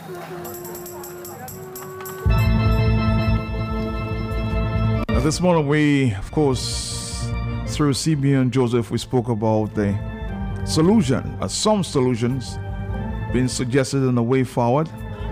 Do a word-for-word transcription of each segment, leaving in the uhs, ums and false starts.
This morning we, of course, through Simeon Joseph, we spoke about the solution, or some solutions being suggested in the way forward.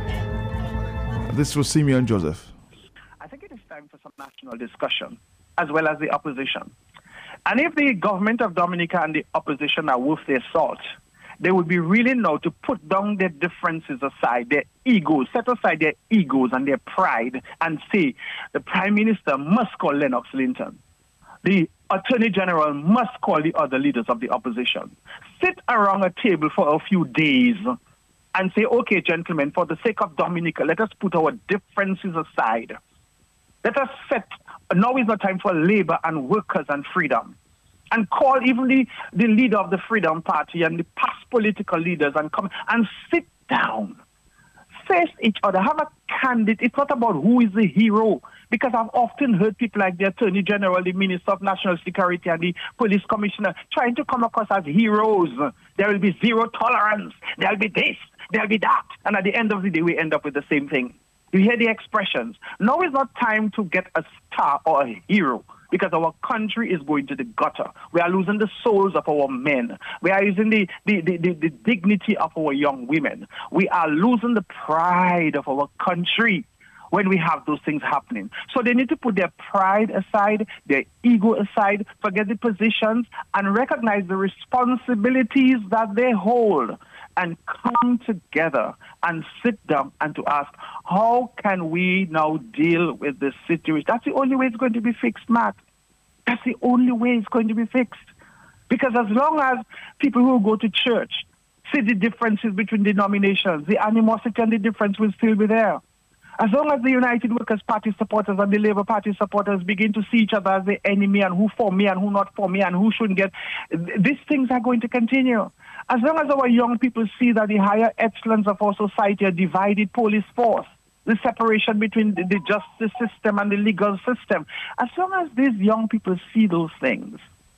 This was Simeon Joseph. I think it is time for some national discussion, as well as the opposition. And if the government of Dominica and the opposition are worth their salt, they would be willing now to put down their differences aside, their egos, set aside their egos and their pride, and say the Prime Minister must call Lennox Linton. The Attorney General must call the other leaders of the opposition. Sit around a table for a few days and say, okay, gentlemen, for the sake of Dominica, let us put our differences aside. Let us set, now is not time for labor and workers and freedom. And call even the, the leader of the Freedom Party and the past political leaders and come and sit down. Face each other. Have a candid. It's not about who is the hero. Because I've often heard people like the Attorney General, the Minister of National Security, and the Police Commissioner trying to come across as heroes. There will be zero tolerance. There will be this. There will be that. And at the end of the day, we end up with the same thing. You hear the expressions. Now is not time to get a star or a hero, because our country is going to the gutter. We are losing the souls of our men. We are losing the, the, the, the, the dignity of our young women. We are losing the pride of our country when we have those things happening. So they need to put their pride aside, their ego aside, forget the positions, and recognize the responsibilities that they hold, and come together and sit down and to ask, how can we now deal with this situation? That's the only way it's going to be fixed, Matt. That's the only way it's going to be fixed. Because as long as people who go to church see the differences between denominations, the animosity and the difference will still be there. As long as the United Workers' Party supporters and the Labour Party supporters begin to see each other as the enemy and who for me and who not for me and who shouldn't get, these things are going to continue. As long as our young people see that the higher echelons of our society are divided police force, the separation between the, the justice system and the legal system, as long as these young people see those things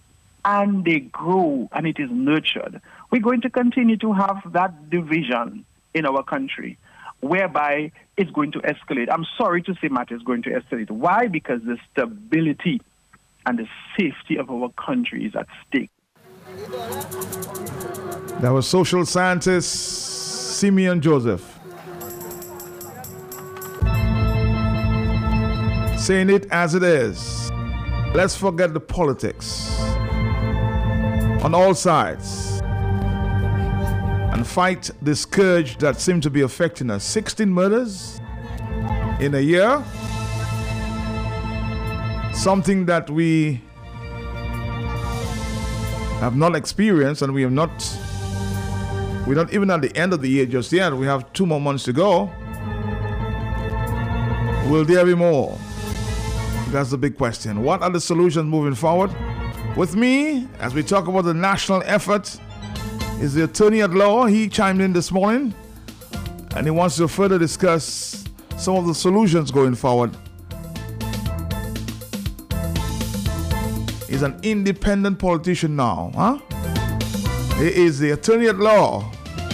and they grow and it is nurtured, we're going to continue to have that division in our country, whereby it's going to escalate. I'm sorry to say, Matt, it's going to escalate. Why? Because the stability and the safety of our country is at stake. That was social scientist Simeon Joseph saying it as it is. Let's forget the politics on all sides and fight the scourge that seems to be affecting us. sixteen murders in a year. Something that we have not experienced, and we have not, we're not even at the end of the year just yet. We have two more months to go. Will there be more? That's the big question. What are the solutions moving forward? With me, as we talk about the national effort, is the attorney at law. He chimed in this morning, and he wants to further discuss some of the solutions going forward. He's an independent politician now, huh? He is the attorney at law,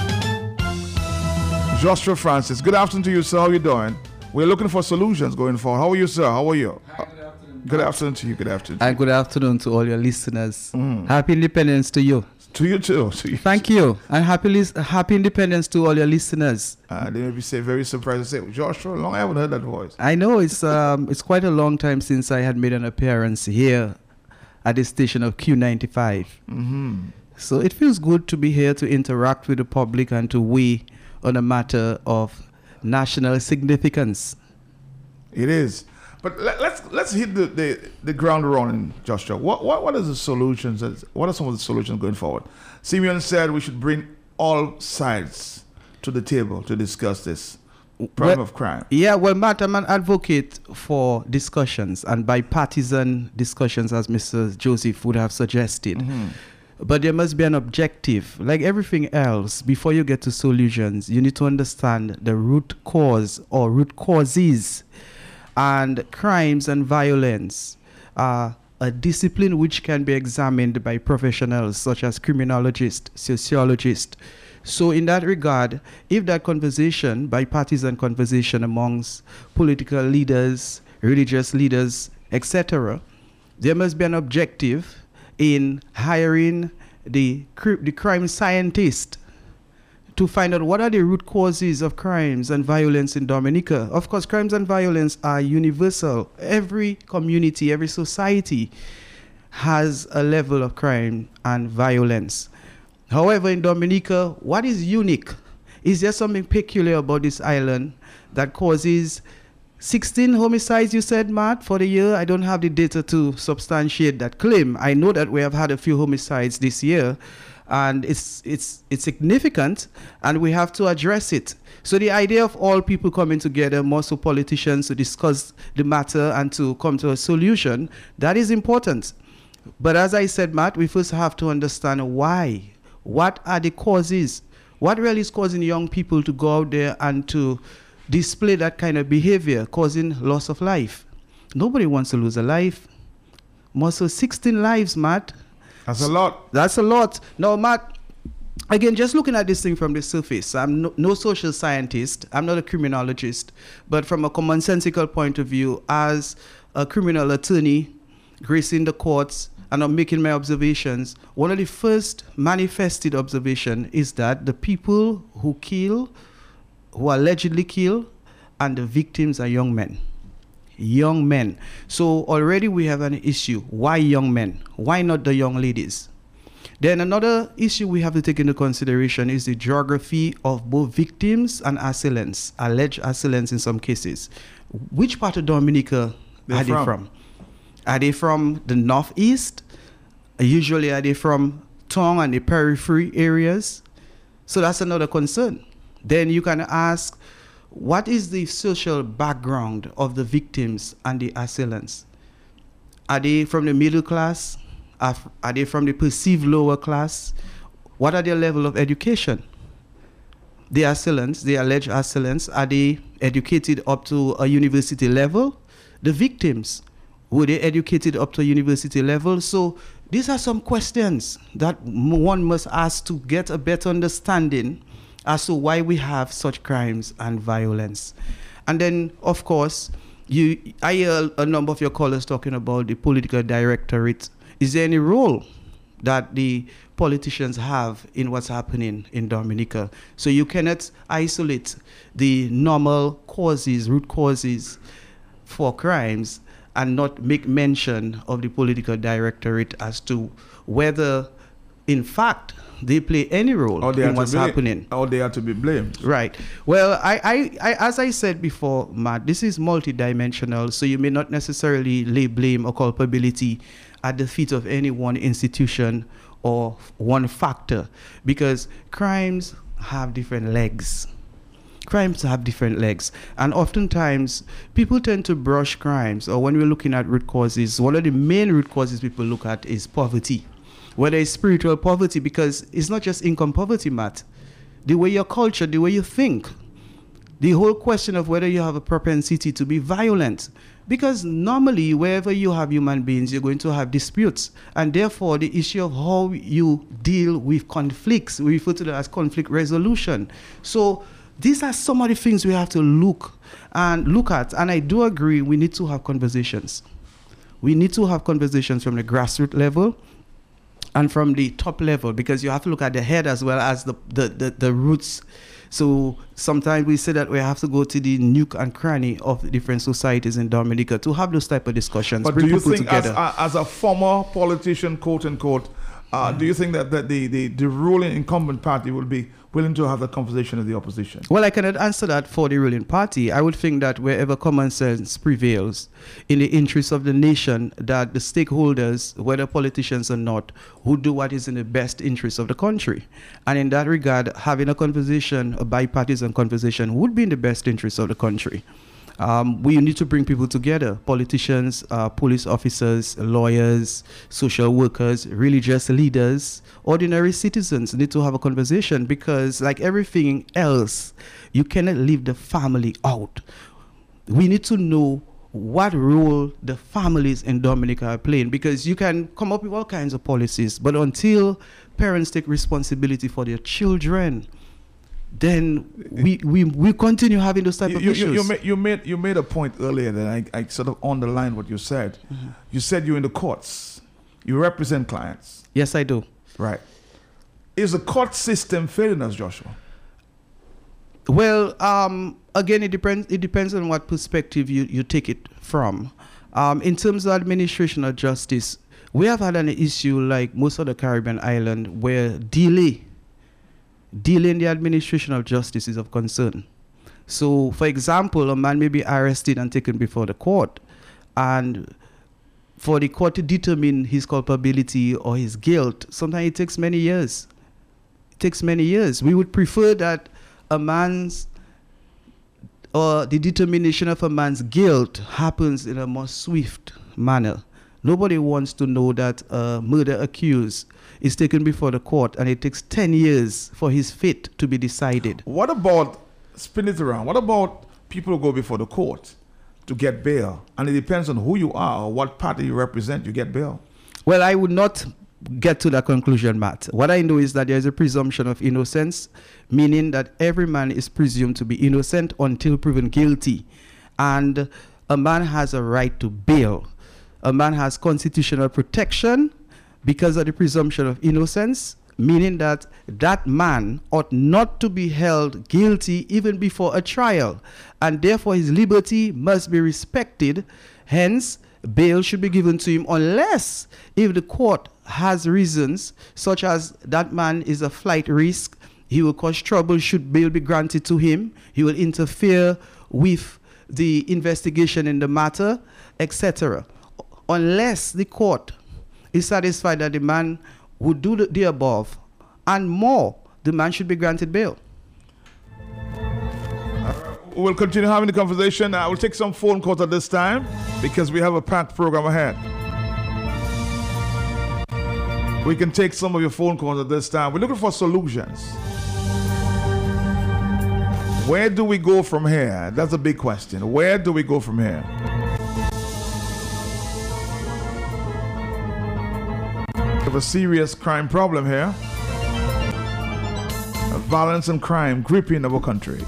Joshua Francis. Good afternoon to you, sir. How are you doing? We're looking for solutions going forward. How are you, sir? How are you? Hi, good afternoon. Good afternoon to you. Good afternoon. And good afternoon to all your listeners. Mm. Happy Independence to you. To you too. To you Thank too. you. And happy lis- happy Independence to all your listeners. Uh, they may be say, very surprised to say, Joshua, long I haven't heard that voice. I know it's um it's quite a long time since I had made an appearance here at the station of Q ninety-five. Mm-hmm. So it feels good to be here to interact with the public and to weigh on a matter of national significance. It is. But let, let's let's hit the, the, the ground running, Joshua. What what what are the solutions? What are some of the solutions going forward? Simeon said we should bring all sides to the table to discuss this problem well, of crime. Yeah, well, Matt, I'm an advocate for discussions and bipartisan discussions, as Mister Joseph would have suggested. Mm-hmm. But there must be an objective. Like everything else, before you get to solutions, you need to understand the root cause or root causes. And crimes and violence are a discipline which can be examined by professionals such as criminologists, sociologists, So in that regard, if that conversation, bipartisan conversation amongst political leaders, religious leaders, et cetera, there must be an objective in hiring the, the crime scientist to find out what are the root causes of crimes and violence in Dominica. Of course, crimes and violence are universal. Every community, every society has a level of crime and violence. However, in Dominica, what is unique? Is there something peculiar about this island that causes sixteen homicides, you said, Matt, for the year? I don't have the data to substantiate that claim. I know that we have had a few homicides this year, and it's it's it's significant, and we have to address it. So the idea of all people coming together, more so politicians, to discuss the matter and to come to a solution, that is important. But as I said, Matt, we first have to understand why. What are the causes? What really is causing young people to go out there and to display that kind of behavior, causing loss of life? Nobody wants to lose a life. More so sixteen lives, Matt. That's a lot. That's a lot. Now, Matt, again, just looking at this thing from the surface, I'm no, no social scientist, I'm not a criminologist, but from a commonsensical point of view, as a criminal attorney, gracing the courts, and I'm making my observations, one of the first manifested observation is that the people who kill, who allegedly kill, and the victims are young men. Young men. So already we have an issue. Why young men? Why not the young ladies? Then another issue we have to take into consideration is the geography of both victims and assailants, alleged assailants in some cases. Which part of Dominica They're are from? they from? Are they from the northeast? Usually are they from town and the periphery areas? So that's another concern. Then you can ask, what is the social background of the victims and the assailants? Are they from the middle class? Are, are they from the perceived lower class? What are their level of education? The assailants, the alleged assailants, are they educated up to a university level? The victims, were they educated up to a university level? So these are some questions that one must ask to get a better understanding as to why we have such crimes and violence. And then, of course, you, I hear a number of your callers talking about the political directorate. Is there any role that the politicians have in what's happening in Dominica? So you cannot isolate the normal causes, root causes for crimes and not make mention of the political directorate as to whether, in fact, they play any role Or they in are what's to be, happening. Or they are to be blamed. Right. Well, I, I, I, as I said before, Matt, this is multidimensional, so you may not necessarily lay blame or culpability at the feet of any one institution or one factor, because crimes have different legs. Crimes have different legs. And oftentimes, people tend to brush crimes, or when we're looking at root causes, one of the main root causes people look at is poverty. Whether it's spiritual poverty, because it's not just income poverty, Matt. The way you're cultured, the way you think. The whole question of whether you have a propensity to be violent. Because normally, wherever you have human beings, you're going to have disputes. And therefore, the issue of how you deal with conflicts, we refer to that as conflict resolution. So these are some of the things we have to look and look at. And I do agree, we need to have conversations. We need to have conversations from the grassroots level and from the top level, because you have to look at the head as well as the, the, the, the roots. So sometimes we say that we have to go to the nook and cranny of the different societies in Dominica to have those type of discussions. But bring do you people think, as, together. uh, as a former politician, quote unquote, uh, mm. do you think that, that the, the, the ruling incumbent party will be willing to have the conversation with the opposition? Well, I cannot answer that for the ruling party. I would think that wherever common sense prevails, in the interest of the nation, that the stakeholders, whether politicians or not, would do what is in the best interest of the country. And in that regard, having a conversation, a bipartisan conversation, would be in the best interest of the country. Um, we need to bring people together, politicians, uh, police officers, lawyers, social workers, religious leaders, ordinary citizens need to have a conversation, because like everything else, you cannot leave the family out. We need to know what role the families in Dominica are playing, because you can come up with all kinds of policies, but until parents take responsibility for their children, then we we, we continue having those type you, of you, issues. You, you, made, you, made, you made a point earlier that I, I sort of underlined what you said. Mm-hmm. You said you're in the courts. You represent clients. Yes, I do. Right. Is the court system failing us, Joshua? Well, um, again, it depends. It depends on what perspective you, you take it from. Um, in terms of administration of justice, we have had an issue like most of the Caribbean island where delay, delay in the administration of justice is of concern. So, for example, a man may be arrested and taken before the court, and for the court to determine his culpability or his guilt, sometimes it takes many years. It takes many years. We would prefer that a man's or the determination of a man's guilt happens in a more swift manner. Nobody wants to know that a murder accused is taken before the court and it takes ten years for his fate to be decided. What about, spin it around, what about people who go before the court to get bail? And it depends on who you are or what party you represent, you get bail. Well, I would not get to that conclusion, Matt. What I know is that there is a presumption of innocence, meaning that every man is presumed to be innocent until proven guilty. And a man has a right to bail. A man has constitutional protection because of the presumption of innocence, meaning that that man ought not to be held guilty even before a trial, and therefore his liberty must be respected. Hence, bail should be given to him unless if the court has reasons such as that man is a flight risk, he will cause trouble should bail be granted to him, he will interfere with the investigation in the matter, et cetera. Unless the court is satisfied that the man would do the, the above and more, the man should be granted bail. We'll continue having the conversation. I will take some phone calls at this time because we have a packed program ahead. We can take some of your phone calls at this time. We're looking for solutions. Where do we go from here? That's a big question. Where do we go from here? We have a serious crime problem here. Violence and crime gripping our country.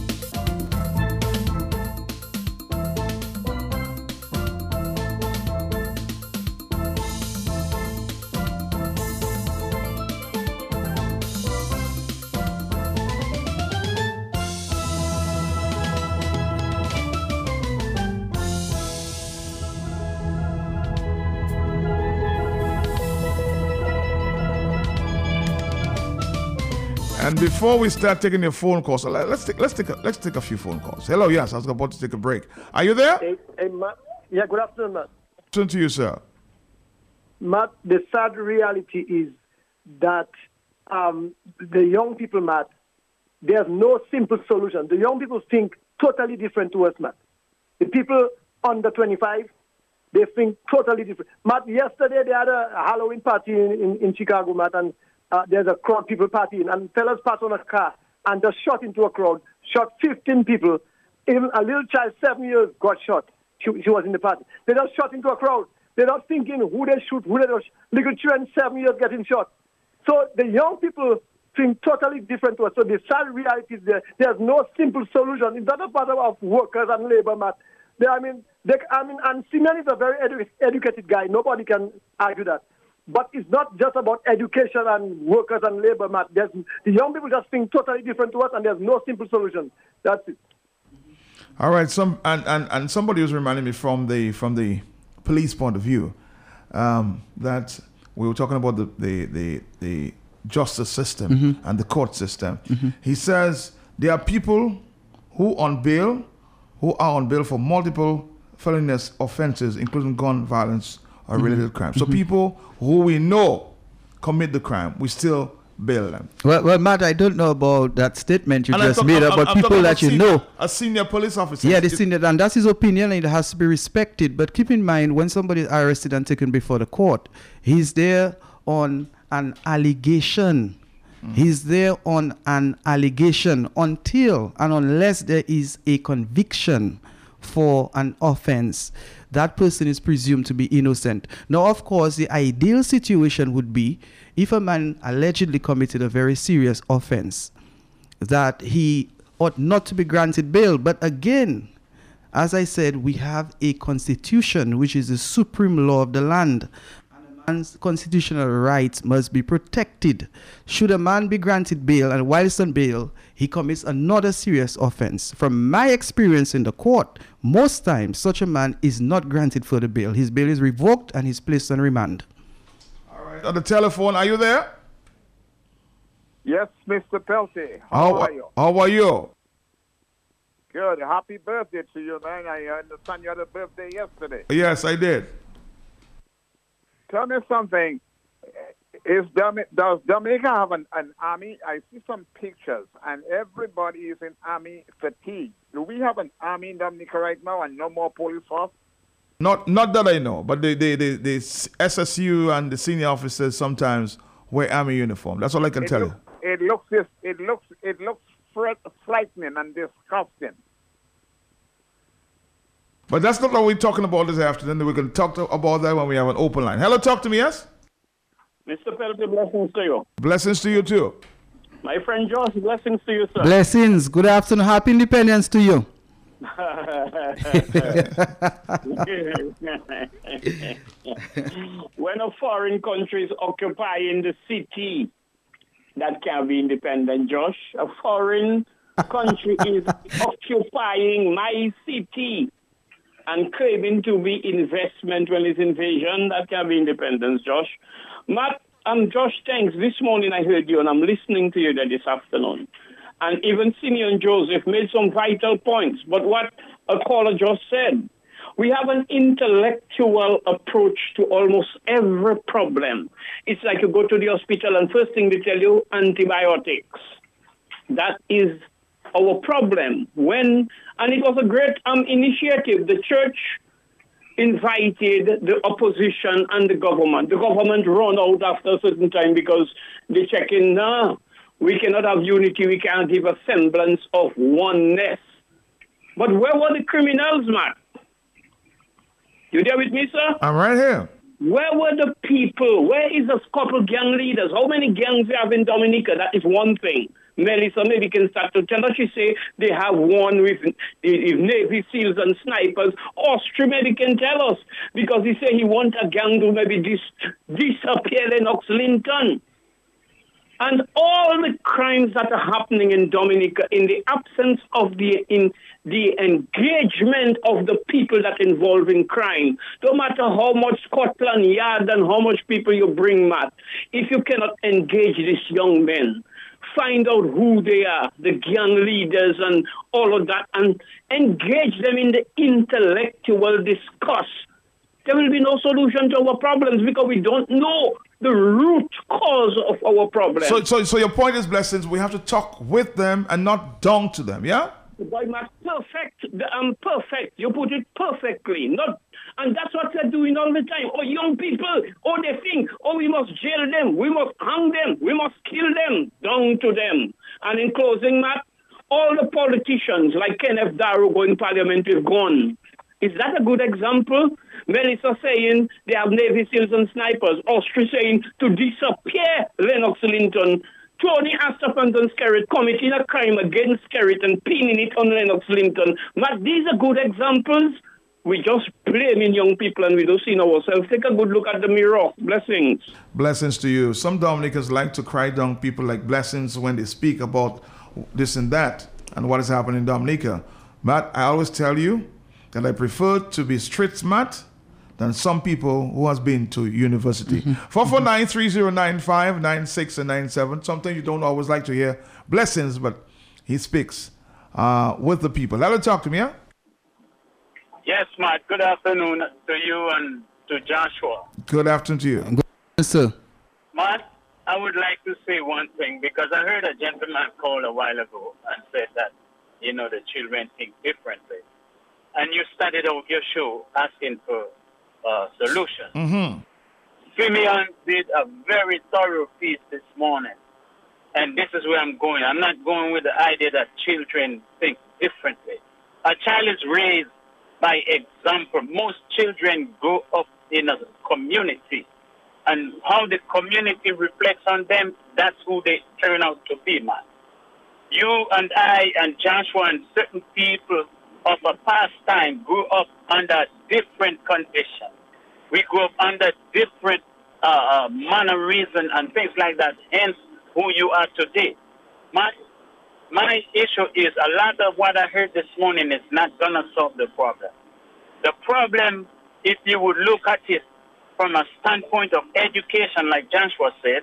And before we start taking your phone calls, let's take let's take a, let's take a few phone calls. Hello, yes, I was about to take a break. Are you there? Hey, hey, Matt. Yeah, good afternoon, Matt. Listen to you, sir. Matt, the sad reality is that um, the young people, Matt, there's no simple solution. The young people think totally different to us, Matt. The people under twenty-five, they think totally different. Matt, yesterday they had a Halloween party in, in, in Chicago, Matt, and Uh, there's a crowd, people partying, and fellas passed on a car and just shot into a crowd, shot fifteen people. Even a little child, seven years, got shot. She, she was in the party. They just shot into a crowd. They're not thinking who they shoot, who they don't shoot. Little children, seven years, getting shot. So the young people think totally different to us. So the sad reality is there. There's no simple solution. It's not a matter of workers and labor, Matt. They, I mean, they, I mean, and Simeon is a very edu- educated guy. Nobody can argue that. But it's not just about education and workers and labor, Matt. There's, the young people just think totally different to us, and there's no simple solution. That's it. All right. Some and, and, and somebody was reminding me from the from the police point of view um, that we were talking about the the the, the justice system mm-hmm. and the court system. Mm-hmm. He says there are people who on bail who are on bail for multiple felonious offenses, including gun violence or mm-hmm. related crimes. So mm-hmm. people who we know commit the crime, we still bail them. Well, well, Matt, I don't know about that statement you and just talk, made I'm, about I'm people that you senior, know. A senior police officer. Yeah, the senior, and that's his opinion, and it has to be respected. But keep in mind, when somebody is arrested and taken before the court, he's there on an allegation. Mm. He's there on an allegation until and unless there is a conviction for an offense. that person is presumed to be innocent. Now, of course, the ideal situation would be if a man allegedly committed a very serious offense, that he ought not to be granted bail. But again, as I said, we have a constitution, which is the supreme law of the land. And a man's constitutional rights must be protected. Should a man be granted bail and whilst on bail, he commits another serious offense, from my experience in the court, most times such a man is not granted further bail. His bail is revoked and he's placed on remand. All right. On the telephone, are you there? Yes, Mister Pelty. How, How are you? How are you? Good. Happy birthday to you, man. I understand you had a birthday yesterday. Yes, I did. Tell me something. Is Domi- does Dominica have an, an army? I see some pictures, and everybody is in army fatigue. Do we have an army in Dominica right now and no more police force? Not not that I know, but the, the, the, the S S U and the senior officers sometimes wear army uniform. That's all I can it tell look, you. It looks it looks it looks frightening and disgusting. But that's not what we're talking about this afternoon. We can talk to, about that when we have an open line. Hello, talk to me, yes? Mister Pelty, blessings to you. Blessings to you too. My friend Josh, blessings to you, sir. Blessings. Good afternoon. Happy Independence to you. When a foreign country is occupying the city, that can be independent, Josh. A foreign country is occupying my city and claiming to be investment when it's invasion, that can be independence, Josh. Matt, um, Josh, thanks. This morning I heard you and I'm listening to you there this afternoon. And even Simeon Joseph made some vital points. But what a caller just said, we have an intellectual approach to almost every problem. It's like you go to the hospital and first thing they tell you, antibiotics. That is our problem. When, and it was a great um, initiative. The church invited the opposition and the government. The government run out after a certain time because they check in, nah, we cannot have unity, we can't give a semblance of oneness. But where were the criminals, man? You there with me, sir? I'm right here. Where were the people? Where is the couple gang leaders? How many gangs we have in Dominica? That is one thing. Melissa maybe can start to tell us. She say they have one with, with Navy SEALs and snipers. Austria maybe can tell us because he say he want a gang to maybe dis- disappear Lennox Linton. And all the crimes that are happening in Dominica in the absence of the in the engagement of the people that involve in crime, no matter how much Scotland Yard and how much people you bring, Matt, if you cannot engage these young men, find out who they are, the gang leaders and all of that, and engage them in the intellectual discourse, there will be no solution to our problems because we don't know the root cause of our problem. So, so, so your point is, Blessings, we have to talk with them and not down to them, yeah? By my perfect, I'm perfect. You put it perfectly. Not, and that's what they're doing all the time. Oh, young people, oh, they think, oh, we must jail them, we must hang them, we must kill them, down to them. And in closing, Matt, all the politicians like Kenneth Darrow going parliament is gone. Is that a good example? Melissa saying they have Navy SEALs and snipers. Austria saying to disappear Lennox Linton. Tony Astaphan and Skerritt committing a crime against Skerritt and pinning it on Lennox Linton. But these are good examples. We just blaming young people and we don't see ourselves. Take a good look at the mirror. Blessings. Blessings to you. Some Dominicans like to cry down people like Blessings when they speak about this and that and what is happening in Dominica. Matt, I always tell you that I prefer to be street smart than some people who has been to university. four four nine, three zero nine five, nine six and nine seven. Something you don't always like to hear. Blessings, but he speaks uh, with the people. Let him talk to me, huh? Yes, Matt. Good afternoon to you and to Joshua. Good afternoon to you. Good afternoon, sir. Matt, I would like to say one thing because I heard a gentleman call a while ago and said that, you know, the children think differently. And you started out your show asking for uh, solutions. Mm-hmm. Simeon did a very thorough piece this morning. And this is where I'm going. I'm not going with the idea that children think differently. A child is raised by example. Most children grow up in a community, and how the community reflects on them, that's who they turn out to be, man. You and I and Joshua and certain people of a past time grew up under different conditions. We grew up under different uh, uh, mannerism and things like that, hence who you are today. My, my issue is a lot of what I heard this morning is not going to solve the problem. The problem, if you would look at it from a standpoint of education, like Joshua said,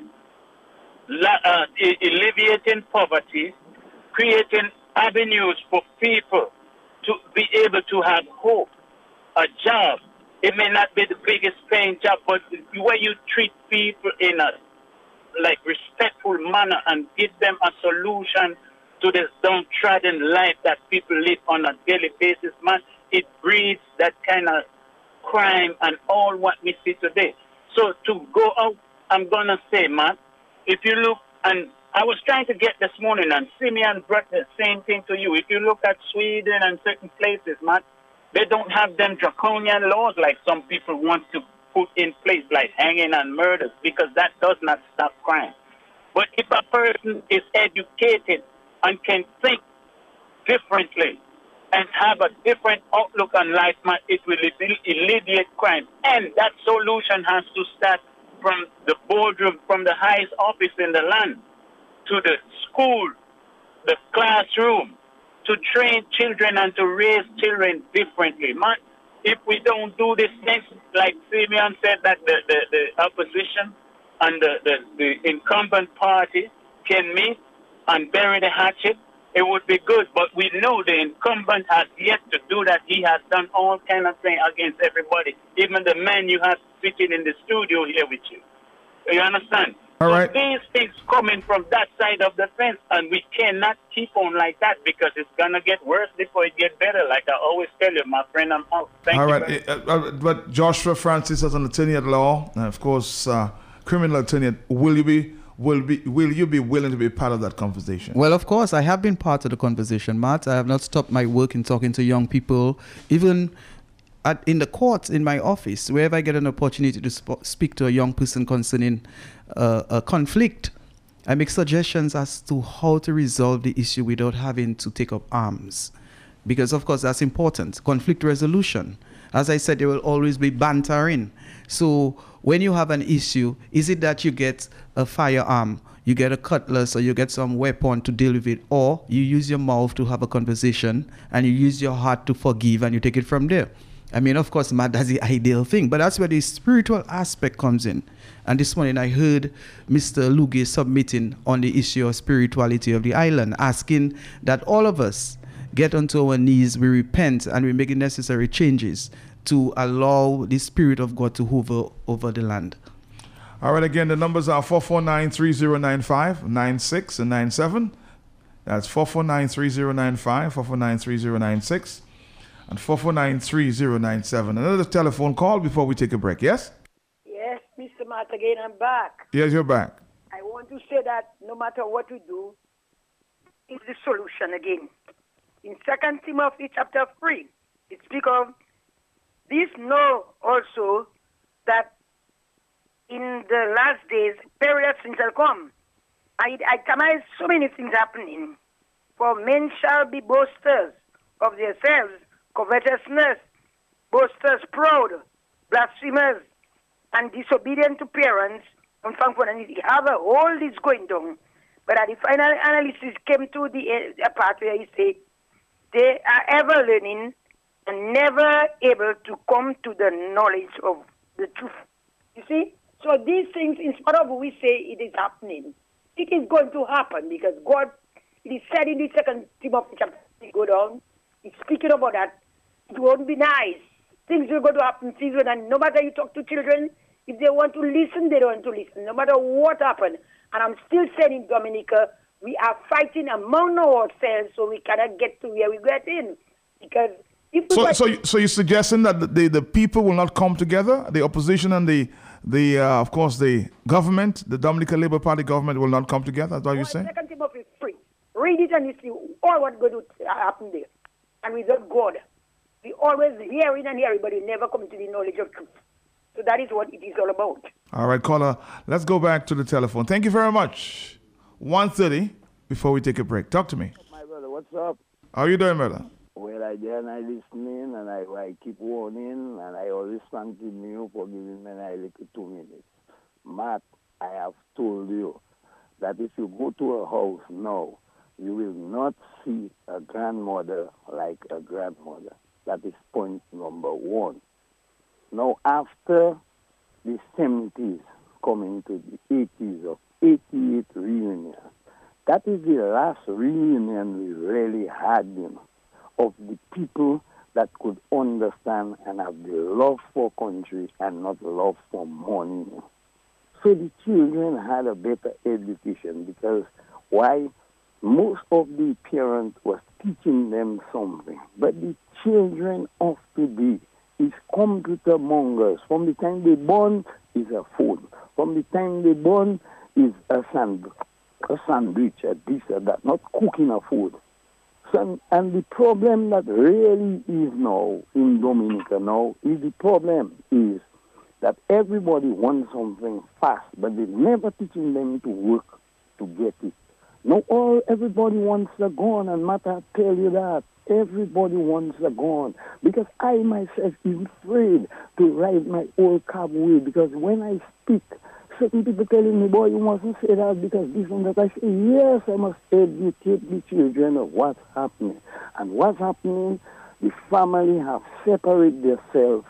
uh, alleviating poverty, creating avenues for people to be able to have hope, a job. It may not be the biggest paying job, but the way you treat people in a like respectful manner and give them a solution to this downtrodden life that people live on a daily basis, man, it breeds that kind of crime and all what we see today. So to go out, I'm going to say, man, if you look, and I was trying to get this morning, and Simeon brought the same thing to you. If you look at Sweden and certain places, man, they don't have them draconian laws like some people want to put in place, like hanging and murders, because that does not stop crime. But if a person is educated and can think differently and have a different outlook on life, man, it will alleviate crime. And that solution has to start from the boardroom, from the highest office in the land, to the school, the classroom, to train children and to raise children differently. Man, if we don't do these things, like Simeon said, that the, the, the opposition and the, the, the incumbent party can meet and bury the hatchet, it would be good. But we know the incumbent has yet to do that. He has done all kind of things against everybody, even the men you have sitting in the studio here with you. You understand? All right. So these things coming from that side of the fence, and we cannot keep on like that because it's going to get worse before it gets better. Like I always tell you, my friend, I'm out. Thank All you. right. Uh, uh, but Joshua Francis, as an attorney at law, and of course, uh, criminal attorney, will you be will be will you be willing to be part of that conversation? Well, of course, I have been part of the conversation, Matt. I have not stopped my work in talking to young people, even at, in the courts, in my office, wherever I get an opportunity to sp- speak to a young person concerning uh, a conflict. I make suggestions as to how to resolve the issue without having to take up arms. Because, of course, that's important. Conflict resolution. As I said, there will always be bantering. So when you have an issue, is it that you get a firearm, you get a cutlass, or you get some weapon to deal with it, or you use your mouth to have a conversation, and you use your heart to forgive, and you take it from there? I mean, of course, Matt, that's the ideal thing, but that's where the spiritual aspect comes in. And this morning I heard Mister Luge submitting on the issue of spirituality of the island, asking that all of us get onto our knees, we repent, and we make the necessary changes to allow the Spirit of God to hover over the land. All right, again, the numbers are four four nine, three zero nine five, nine six and nine seven. That's four four nine, three zero nine five, four four nine, three zero nine six, and four four nine, three zero nine seven. Another telephone call before we take a break, yes? Yes, Mister Matt, again, I'm back. Yes, you're back. I want to say that no matter what we do, it's the solution again. In Second Timothy chapter three, it speaks of this know also that in the last days, perilous things shall come. I, I surmise so many things happening. For men shall be boasters of themselves, covetousness, boasters proud, blasphemers, and disobedient to parents, unthankful. And you have all this going down. But at the final analysis came to the uh, part where he said, they are ever learning and never able to come to the knowledge of the truth. You see? So these things, in spite of we say it is happening, it is going to happen because God, it is said in the second Timothy chapter, go down, it's speaking about that. It won't be nice. Things are going to happen, children, and no matter you talk to children, if they want to listen, they don't want to listen, no matter what happened. And I'm still saying in Dominica, we are fighting among ourselves so we cannot get to where we get in. Because if we So, got so, you- so you're suggesting that the, the, the people will not come together, the opposition and the, the uh, of course, the government, the Dominican Labour Party government will not come together? That's what you're saying? Second Timothy three. Read it and you see all what's going to happen there. And without God, We always hearing and hearing, but we never come to the knowledge of truth. So that is what it is all about. All right, caller, let's go back to the telephone. Thank you very much. one thirty before we take a break. Talk to me. My brother, what's up? How are you doing, brother? Well, I there and I listening and I, I keep warning and I always thanking you for giving me a little two minutes. Matt, I have told you that if you go to a house now, you will not see a grandmother like a grandmother. That is point number one. Now, after the seventies, coming to the eighties of eighty-eight reunion, that is the last reunion we really had, you know, of the people that could understand and have the love for country and not love for money. You know. So the children had a better education because why? Most of the parents was teaching them something. But the children of today is computer mongers. From the time they born is a phone. From the time they born is a sand, a sandwich, a this or that, not cooking a food. So, and the problem that really is now in Dominica now is the problem is that everybody wants something fast, but they're never teaching them to work to get it. Now all everybody wants a gun, and Matt, I tell you that. Everybody wants a gun. Because I myself is afraid to ride my old cab way, because when I speak, certain people telling me, boy, you mustn't say that because this and that. I say, yes, I must educate the children of what's happening. And what's happening, the family have separated themselves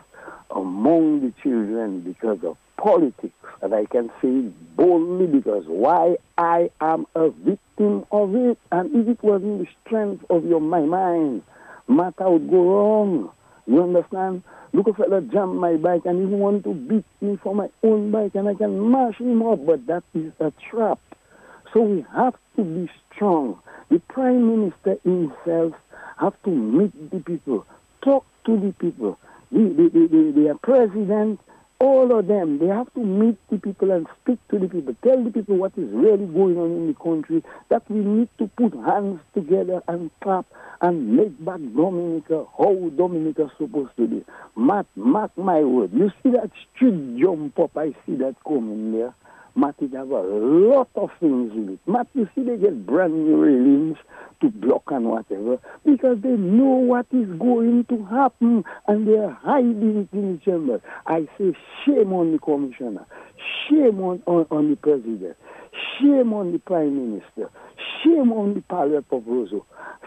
among the children because of politics. And I can say boldly because why I am a victim of it. And if it wasn't the strength of your my mind, matter would go wrong. You understand? Look, a fella jump my bike and he want to beat me for my own bike and I can mash him up, but that is a trap. So we have to be strong. The Prime Minister himself have to meet the people, talk to the people. The, the, the, the, the president, all of them, they have to meet the people and speak to the people, tell the people what is really going on in the country, that we need to put hands together and clap and make back Dominica how Dominica is supposed to be. Matt, mark my word, you see that street jump up, I see that coming there. Matt, it have a lot of things in it. Matt, you see they get brand new railings to block and whatever because they know what is going to happen and they are hiding it in the chamber. I say shame on the commissioner, shame on, on, on the president, shame on the prime minister, shame on the pilot of Rosso,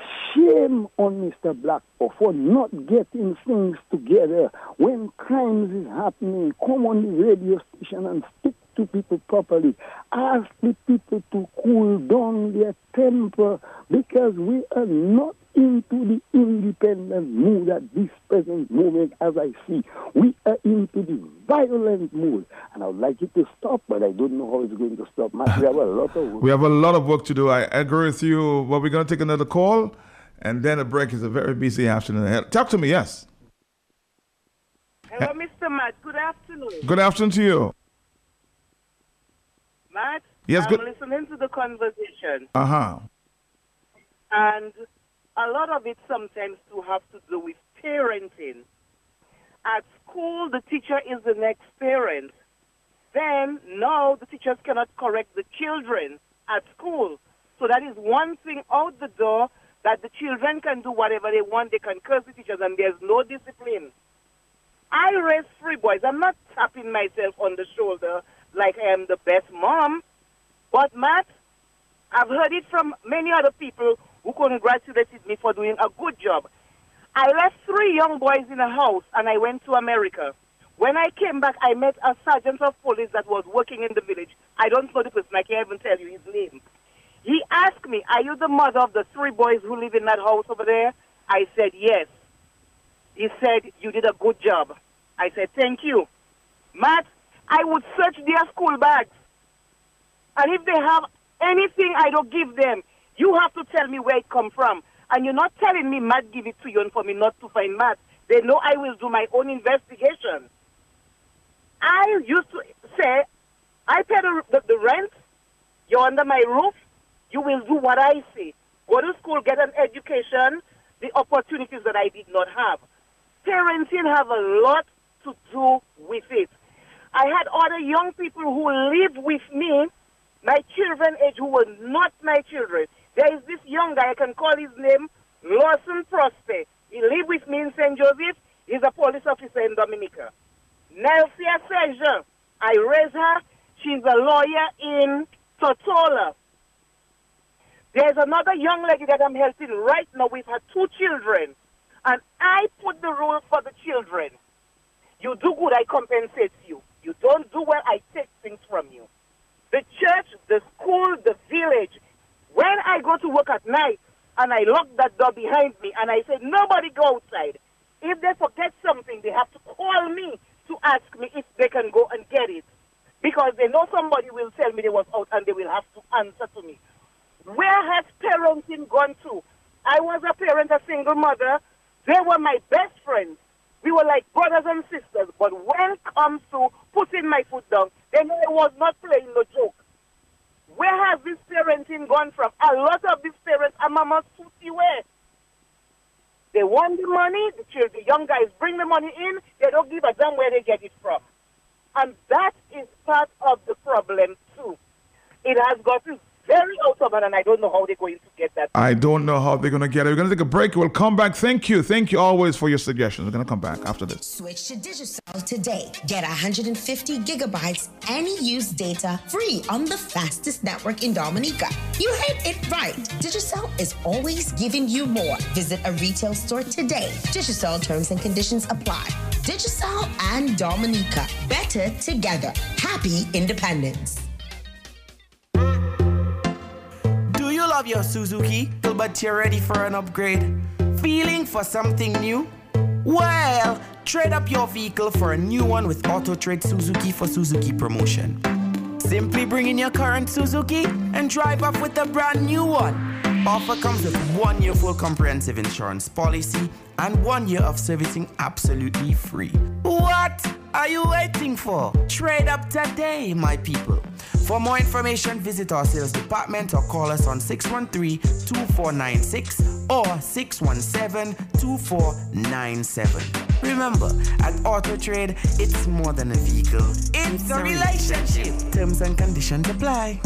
shame on Mister Blackpool for not getting things together when crimes is happening. Come on the radio station and speak to people properly. Ask the people to cool down their temper because we are not into the independent mood at this present moment as I see. We are into the violent mood. And I would like it to stop, but I don't know how it's going to stop. Man, we have a lot of work. We have a lot of work to do. I agree with you. Well, we're going to take another call, and then a break. Is a very busy afternoon. Talk to me, yes. Hello, Mister Matt. Good afternoon. Good afternoon to you. Matt, yes, I'm good. listening to the conversation. Uh-huh. And a lot of it sometimes to have to do with parenting. At school, the teacher is the next parent. Then, now the teachers cannot correct the children at school. So that is one thing out the door, that the children can do whatever they want. They can curse the teachers and there's no discipline. I raise three boys. I'm not tapping myself on the shoulder like I am the best mom. But, Matt, I've heard it from many other people who congratulated me for doing a good job. I left three young boys in a house and I went to America. When I came back, I met a sergeant of police that was working in the village. I don't know the person. I can't even tell you his name. He asked me, are you the mother of the three boys who live in that house over there? I said, yes. He said, you did a good job. I said, thank you. Matt, I would search their school bags. And if they have anything I don't give them, you have to tell me where it come from. And you're not telling me Matt give it to you and for me not to find Matt. They know I will do my own investigation. I used to say, I pay the, the, the rent, you're under my roof, you will do what I say. Go to school, get an education, the opportunities that I did not have. parenting have a lot to do with it. I had other young people who live with me, my children age, who were not my children. There is this young guy, I can call his name Lawson Prosper. He lived with me in Saint Joseph. He's a police officer in Dominica. Nelsia Sergent, I raised her. She's a lawyer in Tortola. There's another young lady that I'm helping right now with her two children. And I put the rule for the children. You do good, I compensate you. You don't do well, I take things from you. The church, the school, the village. When I go to work at night and I lock that door behind me and I say, nobody go outside. If they forget something, they have to call me to ask me if they can go and get it. Because they know somebody will tell me they was out and they will have to answer to me. Where has parenting gone to? I was a parent, a single mother. They were my best friends. We were like brothers and sisters. But when it comes to putting my foot down, they know I was not playing no joke. Where has this parenting gone from? A lot of these parents are mama's sushi wear. They want the money, the children, the young guys bring the money in, they don't give a damn where they get it from. And that is part of the problem too. It has gotten very out of it, and I don't know how they're going to get that. I don't know how they're going to get it. We're going to take a break. We'll come back. Thank you. Thank you always for your suggestions. We're going to come back after this. Switch to Digicel today. Get one hundred fifty gigabytes any use data free on the fastest network in Dominica. You heard it right. Digicel is always giving you more. Visit a retail store today. Digicel terms and conditions apply. Digicel and Dominica. Better together. Happy independence. Do you love your Suzuki, but you're ready for an upgrade? Feeling for something new? Well, trade up your vehicle for a new one with Auto Trade Suzuki for Suzuki promotion. Simply bring in your current Suzuki and drive off with a brand new one. Offer comes with one year full comprehensive insurance policy and one year of servicing absolutely free. What are you waiting for? Trade up today, my people. For more information, visit our sales department or call us on six one three, two four nine six or six one seven, two four nine seven. Remember, at Auto Trade, it's more than a vehicle. It's, it's a relationship. relationship. Terms and conditions apply.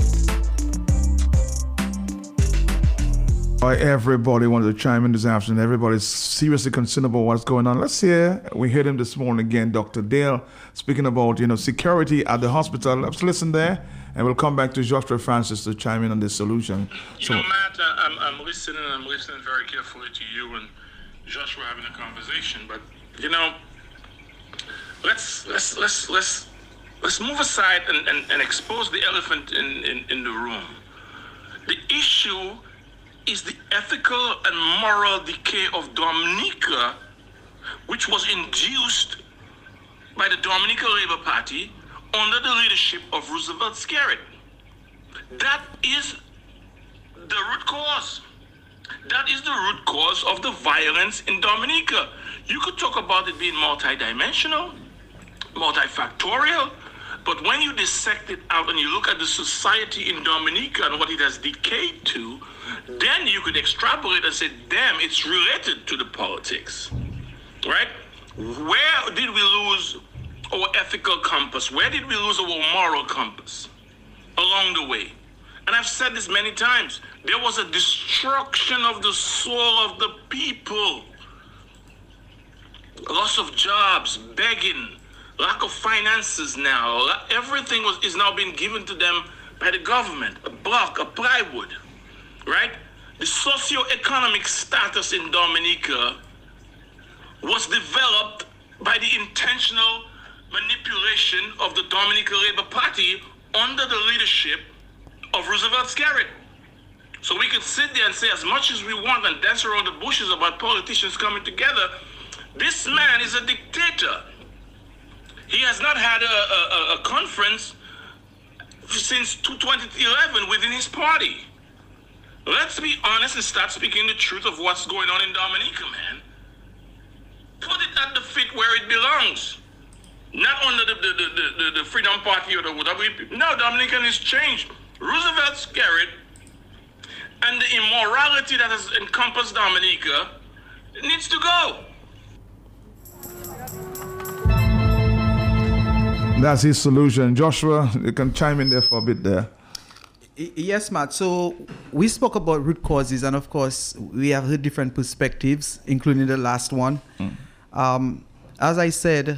Everybody wanted to chime in this afternoon. Everybody's seriously concerned about what's going on. Let's hear. We heard him this morning again, Doctor Dale, speaking about, you know, security at the hospital. Let's listen there, and we'll come back to Joshua Francis to chime in on this solution. You so, know, Matt, I'm, I'm listening, and I'm listening very carefully to you and Joshua having a conversation. But you know, let's let's let's let's let's move aside and, and, and expose the elephant in, in, in the room. The issue is the ethical and moral decay of Dominica, which was induced by the Dominica Labour Party under the leadership of Roosevelt Skerrit. That is the root cause. That is the root cause of the violence in Dominica. You could talk about it being multidimensional, multifactorial, but when you dissect it out and you look at the society in Dominica and what it has decayed to, then you could extrapolate and say, damn, it's related to the politics, right? Where did we lose our ethical compass? Where did we lose our moral compass along the way? And I've said this many times. There was a destruction of the soul of the people. Loss of jobs, begging, lack of finances now. Everything was is now being given to them by the government. A block, a plywood, right? The socio-economic status in Dominica was developed by the intentional manipulation of the Dominica Labour Party under the leadership of Roosevelt Skerrit. So we could sit there and say as much as we want and dance around the bushes about politicians coming together. This man is a dictator. He has not had a, a, a conference since twenty eleven within his party. Let's be honest and start speaking the truth of what's going on in Dominica, man. Put it at the feet where it belongs. Not under the, the, the, the, the Freedom Party or the W P. No, Dominican is changed. Roosevelt Skerrit and the immorality that has encompassed Dominica needs to go. That's his solution. Joshua, you can chime in there for a bit there. Yes, Matt. So we spoke about root causes, and of course, we have heard different perspectives, including the last one. Mm. Um, as I said,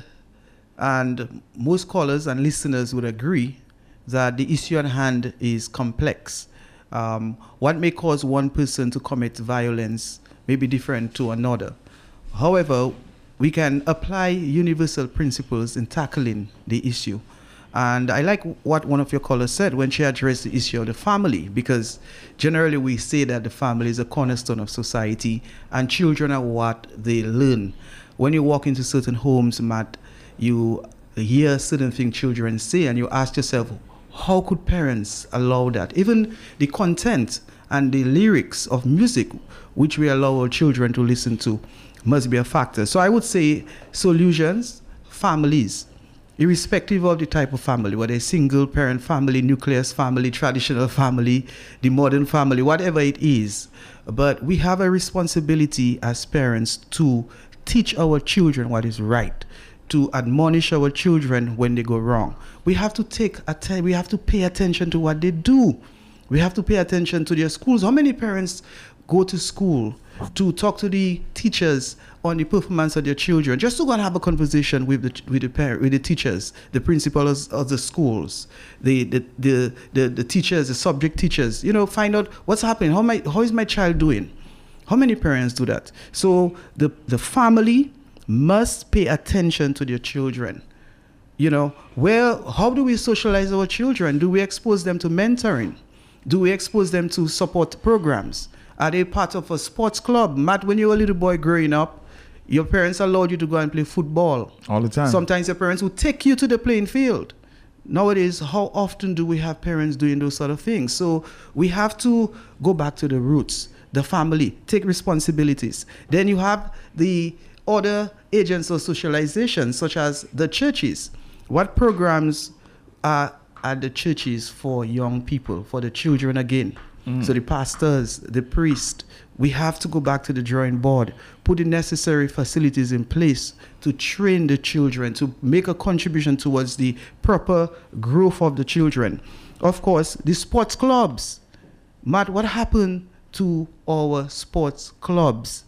and most callers and listeners would agree that the issue at hand is complex. Um, what may cause one person to commit violence may be different to another. However, we can apply universal principles in tackling the issue. And I like what one of your callers said when she addressed the issue of the family, because generally we say that the family is a cornerstone of society and children are what they learn. When you walk into certain homes, Matt, you hear certain things children say and you ask yourself, how could parents allow that? Even the content and the lyrics of music which we allow our children to listen to must be a factor. So I would say solutions, families, irrespective of the type of family, whether it's single parent family, nucleus family, traditional family, the modern family, whatever it is. But we have a responsibility as parents to teach our children what is right, to admonish our children when they go wrong. We have to take atten- we have to pay attention to what they do. We have to pay attention to their schools. How many parents go to school to talk to the teachers on the performance of their children, just to go and have a conversation with the with the parent, with the teachers, the principals of the schools, the the, the the the teachers, the subject teachers, you know, find out what's happening. How my how is my child doing? How many parents do that? So the the family must pay attention to their children. You know, where how do we socialize our children? Do we expose them to mentoring? Do we expose them to support programs? Are they part of a sports club? Matt, when you were a little boy growing up, your parents allowed you to go and play football. All the time. Sometimes your parents would take you to the playing field. Nowadays, how often do we have parents doing those sort of things? So we have to go back to the roots, the family, take responsibilities. Then you have the other agents of socialization, such as the churches. What programs are at the churches for young people, for the children again? Mm. So the pastors, the priests, we have to go back to the drawing board, put the necessary facilities in place to train the children, to make a contribution towards the proper growth of the children. Of course, the sports clubs. Matt, what happened to our sports clubs?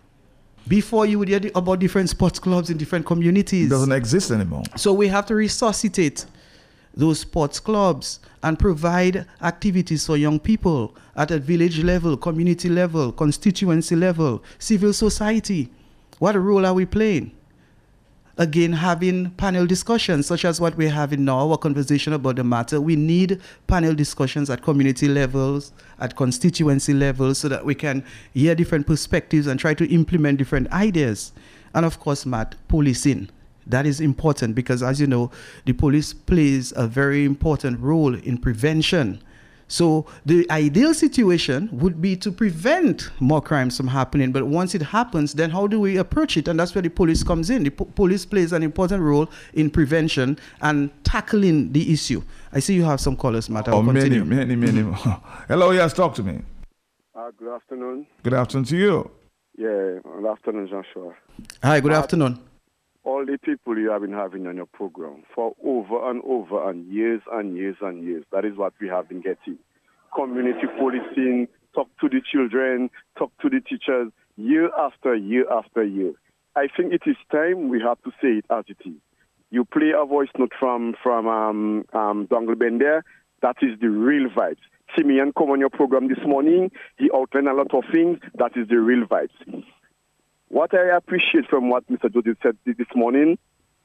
Before you would hear about different sports clubs in different communities. It doesn't exist anymore. So we have to resuscitate those sports clubs and provide activities for young people at a village level, community level, constituency level, civil society. What role are we playing? Again, having panel discussions such as what we're having now, our conversation about the matter. We need panel discussions at community levels, at constituency levels, so that we can hear different perspectives and try to implement different ideas. And of course, Matt, policing. That is important because, as you know, the police plays a very important role in prevention. So the ideal situation would be to prevent more crimes from happening. But once it happens, then how do we approach it? And that's where the police comes in. The po- police plays an important role in prevention and tackling the issue. I see you have some callers, Matt. Oh, many, many, many. Hello, yes, talk to me. Uh, good afternoon. Good afternoon to you. Yeah, good afternoon, Joshua. Hi, good uh, afternoon. All the people you have been having on your program for over and over and years and years and years, that is what we have been getting. Community policing, talk to the children, talk to the teachers, year after year after year. I think it is time we have to say it as it is. You play a voice note from, from um, um, Dongle Bender, that is the real vibes. Simeon come on your program this morning, he outlined a lot of things, that is the real vibes. What I appreciate from what Mister Joseph said this morning,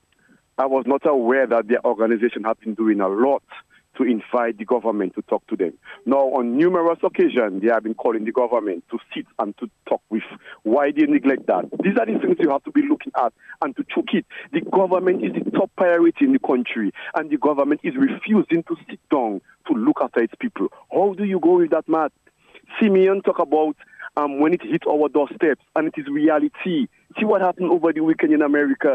I was not aware that their organization has been doing a lot to invite the government to talk to them. Now, on numerous occasions, they have been calling the government to sit and to talk with. Why do you neglect that? These are the things you have to be looking at and to choke it. The government is the top priority in the country, and the government is refusing to sit down to look after its people. How do you go with that, Matt? Simeon talk about Um, when it hits our doorsteps, and it is reality. See what happened over the weekend in America.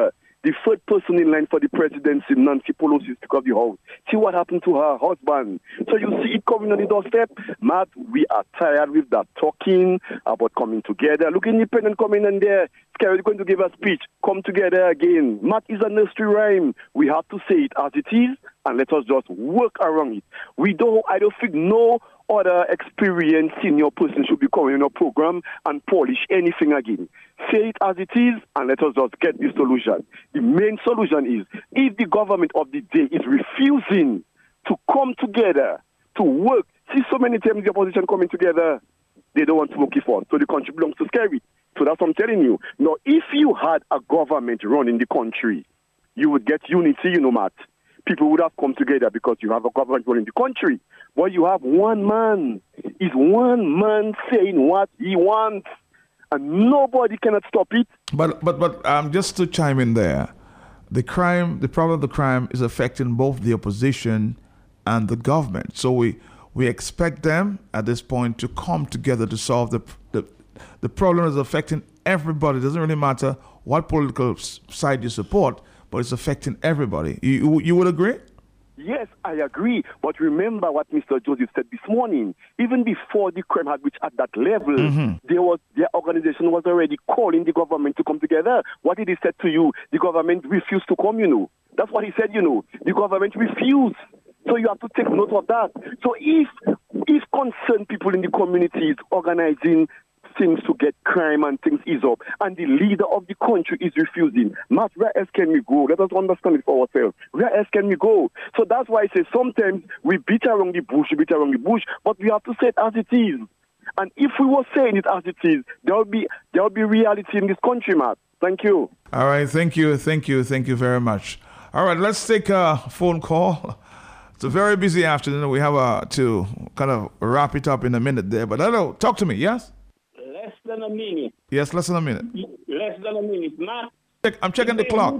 The third person in line for the presidency, Nancy Pelosi, Speaker of the House. See what happened to her husband. So you see it coming on the doorstep. Matt, we are tired with that talking about coming together. Look, independent coming in there. Scary going to give a speech. Come together again. Matt is a nursery rhyme. We have to say it as it is, and let us just work around it. We don't, I don't think no other experienced senior person should be coming in a program and polish anything again. Say it as it is, and let us just get the solution. The main solution is, if the government of the day is refusing to come together, to work, see so many times the opposition coming together, they don't want to work it for. So the country belongs to Scary. So that's what I'm telling you. Now, if you had a government running the country, you would get unity, you know, Matt. People would have come together because you have a government running the country. But you have one man. Is one man saying what he wants, and nobody cannot stop it. But but but um, just to chime in there, the crime, the problem of the crime is affecting both the opposition and the government. So we we expect them at this point to come together to solve the the the problem is affecting everybody. It doesn't really matter what political side you support, but it's affecting everybody. You, you would agree? Yes, I agree. But remember what Mister Joseph said this morning. Even before the crime had reached at that level, mm-hmm. there was their organization was already calling the government to come together. What did he say to you? The government refused to come, you know. That's what he said, you know. The government refused. So you have to take note of that. So if if concerned people in the community is organizing things to get crime and things ease up, and the leader of the country is refusing, Matt, where else can we go? Let us understand it for ourselves. Where else can we go? So that's why I say sometimes we beat around the bush, we beat around the bush, but we have to say it as it is. And if we were saying it as it is, there will be there will be reality in this country, Matt. Thank you. All right, thank you, thank you, thank you very much. All right, let's take a phone call. It's a very busy afternoon. We have uh, to kind of wrap it up in a minute there. But hello, talk to me, yes? Less than a minute. Yes, less than a minute. Less than a minute. Matt, Check, I'm checking the clock.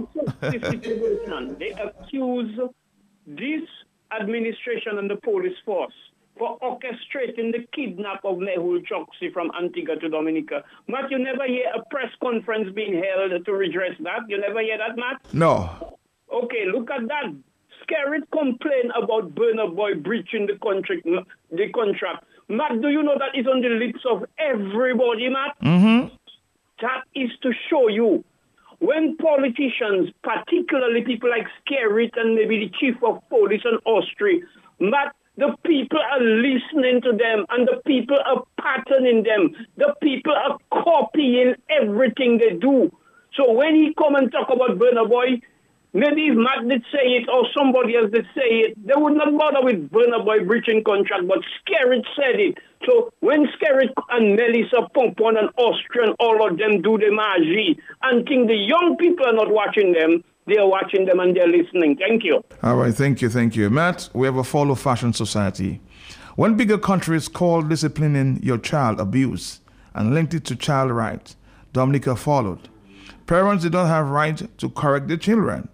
They accuse this administration and the police force for orchestrating the kidnap of Mehul Choksi from Antigua to Dominica. Matt, you never hear a press conference being held to redress that? You never hear that, Matt? No. Okay, look at that. Skerrit complain about Burna Boy breaching the contract. The contract. Matt, do you know that is on the lips of everybody, Matt? Mm-hmm. That is to show you when politicians, particularly people like Skerrit and maybe the chief of police in Austria, Matt, the people are listening to them and the people are patterning them. The people are copying everything they do. So when he come and talk about Burna Boy, maybe if Matt did say it or somebody else did say it, they would not bother with Burna Boy breaching contract, but Skerrit said it. So when Skerrit and Melissa Pompon and Austrian, all of them do the magie and think the young people are not watching them, they are watching them and they're listening. Thank you. All right, thank you, thank you. Matt, we have a follow fashion society. When bigger countries call disciplining your child abuse and linked it to child rights, Dominica followed. Parents did not have right to correct their children.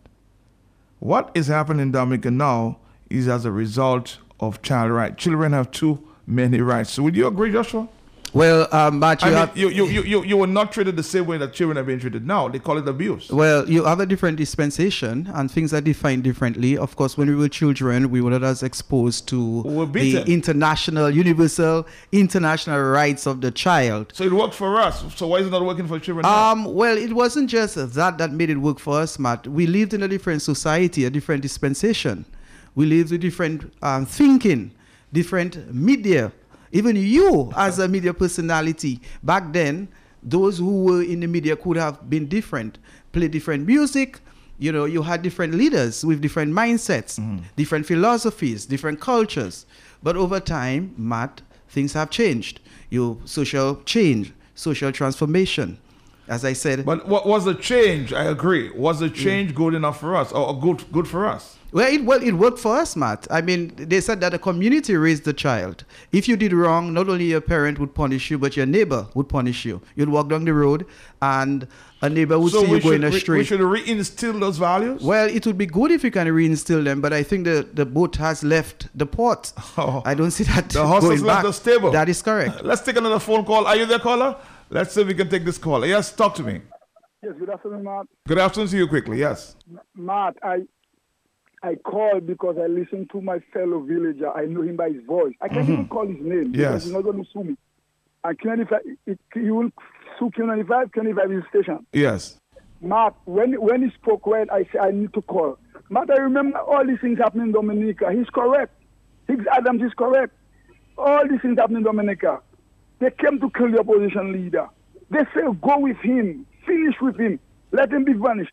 What is happening in Dominica now is as a result of child rights. Children have too many rights. So would you agree, Joshua? Well, um, but you, I have, mean, you, you, you, you were not treated the same way that children are being treated now. They call it abuse. Well, you have a different dispensation and things are defined differently. Of course, when we were children, we were not as exposed to we the international, universal, international rights of the child. So it worked for us. So why is it not working for children um, now? Well, it wasn't just that that made it work for us, Matt. We lived in a different society, a different dispensation. We lived with different um, thinking, different media. Even you, as a media personality, back then, those who were in the media could have been different, play different music. You know, you had different leaders with different mindsets, mm. different philosophies, different cultures. But over time, Matt, things have changed. You social change, social transformation. As I said. But what was the change? I agree. Was the change yeah. good enough for us or good good for us? Well, it well it worked for us, Matt. I mean, they said that the community raised the child. If you did wrong, not only your parent would punish you, but your neighbor would punish you. You'd walk down the road, and a neighbor would so see you going a street. We should reinstill those values? Well, it would be good if you can reinstill them, but I think the, the boat has left the port. Oh, I don't see that the horse going has left back. the stable. That is correct. Uh, let's take another phone call. Are you there, caller? Let's see if we can take this call. Yes, talk to me. Yes, good afternoon, Matt. Good afternoon to you quickly, yes. Matt, I I called because I listened to my fellow villager. I know him by his voice. I can't Mhm. even call his name Yes. because he's not going to sue me. And Q ninety-five, it, he will sue Q ninety-five, Q ninety-five is the station. Yes. Matt, when when he spoke well, I said I need to call. Matt, I remember all these things happening in Dominica. He's correct. Higgs Adams is correct. All these things happening in Dominica. They came to kill the opposition leader. They say go with him, finish with him, let him be vanished.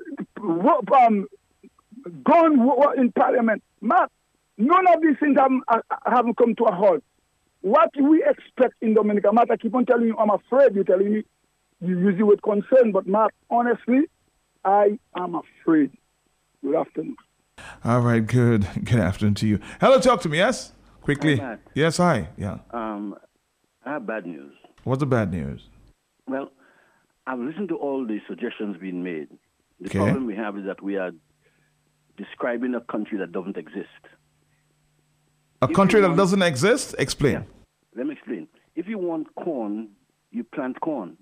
Um, gone in Parliament. Matt, none of these things haven't, haven't come to a halt. What we expect in Dominica, Matt, I keep on telling you, I'm afraid. You're telling me you use it with concern, but Matt, honestly, I am afraid. Good afternoon. All right, good. Good afternoon to you. Hello, talk to me, yes? Quickly. Hi, Matt. Yes, hi. Yeah. Um, I have bad news. What's the bad news? Well, I've listened to all the suggestions being made. The Okay. problem we have is that we are describing a country that doesn't exist. A If country you that want- doesn't exist? Explain. Let me explain. If you want corn, you plant corn.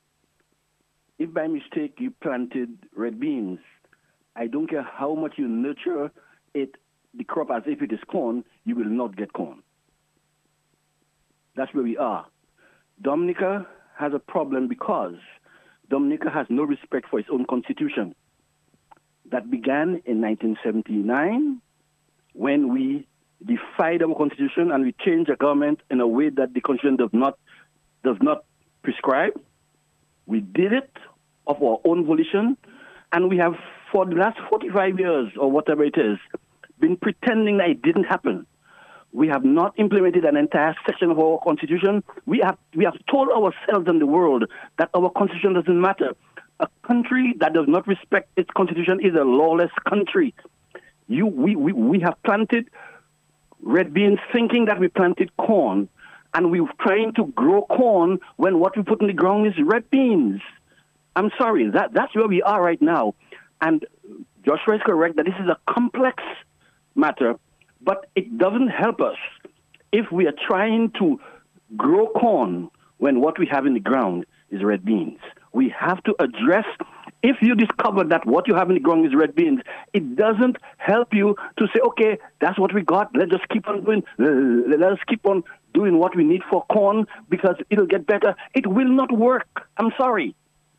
If by mistake you planted red beans, I don't care how much you nurture it, the crop as if it is corn, you will not get corn. That's where we are. Dominica has a problem because Dominica has no respect for its own constitution. That began in nineteen seventy-nine when we defied our constitution and we changed the government in a way that the constitution does not does not prescribe. We did it of our own volition, and we have, for the last forty-five years or whatever it is, been pretending that it didn't happen. We have not implemented an entire section of our constitution. We have we have told ourselves and the world that our constitution doesn't matter. A country that does not respect its constitution is a lawless country. You, we, we, we have planted red beans thinking that we planted corn, and we're trying to grow corn when what we put in the ground is red beans. I'm sorry, that, that's where we are right now. And Joshua is correct that this is a complex matter, but it doesn't help us if we are trying to grow corn when what we have in the ground is red beans. We have to address, if you discover that what you have in the ground is red beans, it doesn't help you to say, okay, that's what we got. Let's just keep on doing, let us keep on doing what we need for corn because it'll get better. It will not work. I'm sorry.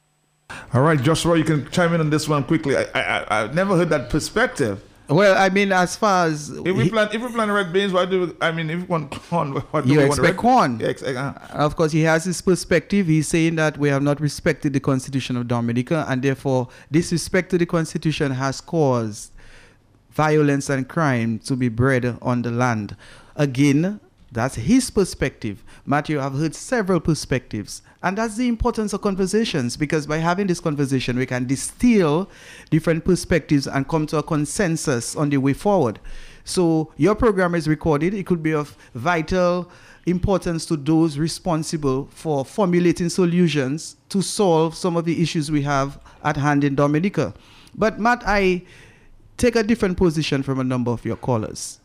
All right, Joshua, you can chime in on this one quickly. I, I, I've never heard that perspective. Well, I mean, as far as if we plant, if we plant red beans, why do we, I mean, if we want corn, what do you we want expect red? corn. Yeah, ex- uh, Of course, he has his perspective. He's saying that we have not respected the Constitution of Dominica, and therefore, disrespect to the Constitution has caused violence and crime to be bred on the land. Again, that's his perspective. Matthew, I've heard several perspectives. And that's the importance of conversations, because by having this conversation, we can distill different perspectives and come to a consensus on the way forward. So your program is recorded. It could be of vital importance to those responsible for formulating solutions to solve some of the issues we have at hand in Dominica. But Matt, I take a different position from a number of your callers.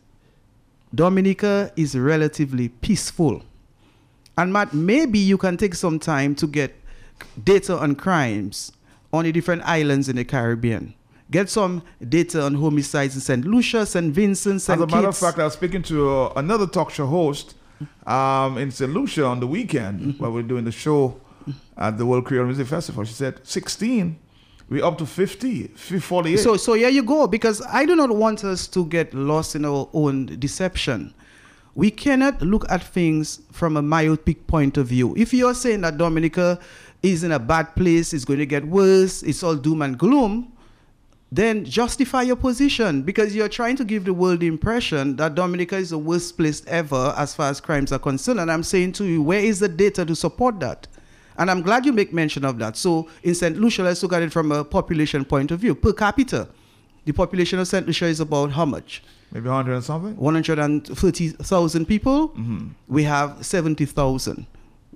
Dominica is relatively peaceful. And Matt, maybe you can take some time to get data on crimes on the different islands in the Caribbean. Get some data on homicides in Saint Lucia, Saint Vincent, Saint As a matter of Kitts. fact, I was speaking to uh, another talk show host um, in Saint Lucia on the weekend Mm-hmm. while we we're doing the show at the World Creole Music Festival. She said, sixteen, we're up to fifty, forty-eight. So, so here you go, because I do not want us to get lost in our own deception. We cannot look at things from a myopic point of view. If you're saying that Dominica is in a bad place, it's going to get worse, it's all doom and gloom, then justify your position, because you're trying to give the world the impression that Dominica is the worst place ever as far as crimes are concerned. And I'm saying to you, where is the data to support that? And I'm glad you make mention of that. So in Saint Lucia, let's look at it from a population point of view. Per capita, the population of Saint Lucia is about how much? Maybe one hundred and something? one hundred thirty thousand people. Mm-hmm. We have seventy thousand.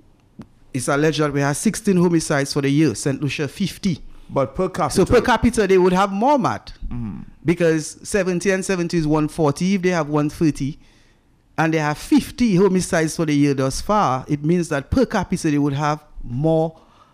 It's alleged that we have sixteen homicides for the year. Saint Lucia, fifty. But per capita. So per capita, they would have more, Matt. Mm-hmm. Because seventy and seventy is one hundred forty. If they have one hundred thirty and they have fifty homicides for the year thus far, it means that per capita they would have more